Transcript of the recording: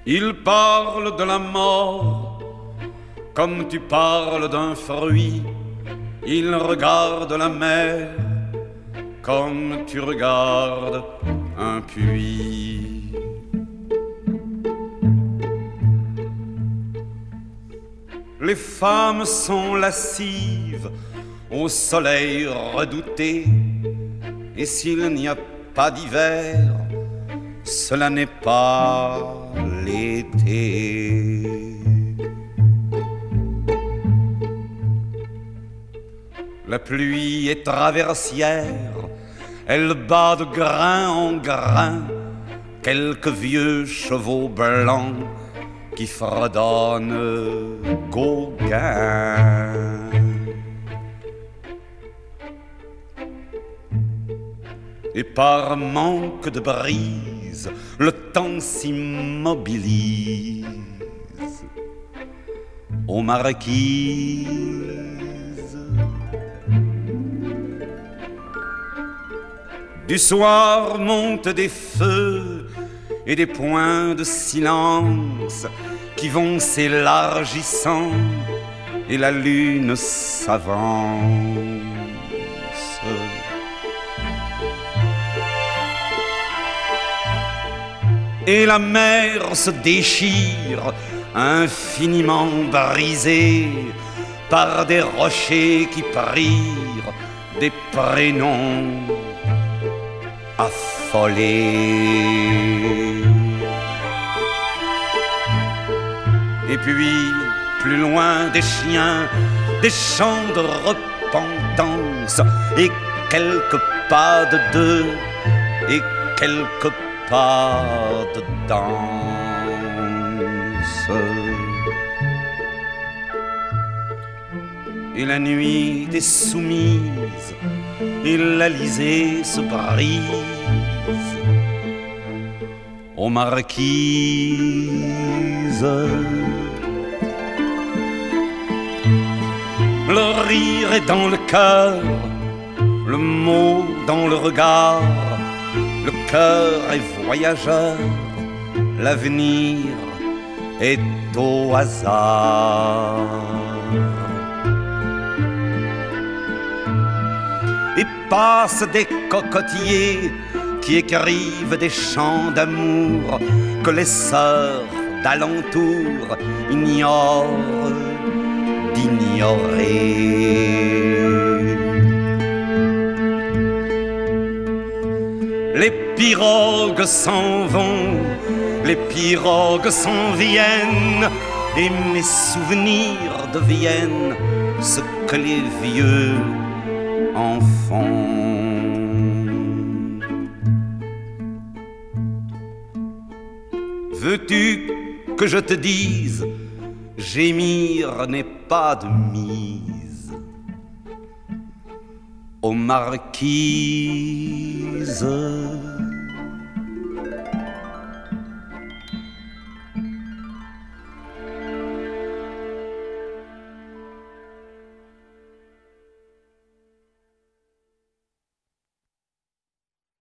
Il parle de la mort comme tu parles d'un fruit. Il regarde la mer comme tu regardes un puits. Les femmes sont lascives au soleil redouté, et s'il n'y a pas d'hiver, cela n'est pas l'été. La pluie est traversière, elle bat de grain en grain quelques vieux chevaux blancs qui fredonnent Gauguin. Et par manque de brise, le temps s'immobilise aux marquises. Du soir montent des feux et des points de silence qui vont s'élargissant et la lune s'avance. Et la mer se déchire, infiniment brisée par des rochers qui prirent des prénoms affolés. Et puis, plus loin des chiens, des chants de repentance, et quelques pas de deux, et quelques pas de danse. Et la nuit est soumise, et l'Alizé se brise aux marquises. Le rire est dans le cœur, le mot dans le regard. Le cœur est voyageur, l'avenir est au hasard. Et passent des cocotiers qui écrivent des chants d'amour que les sœurs d'alentour ignorent d'ignorer. Les pirogues s'en vont, les pirogues s'en viennent, et mes souvenirs deviennent ce que les vieux en font. Veux-tu que je te dise, gémir n'est pas de mise aux marquises.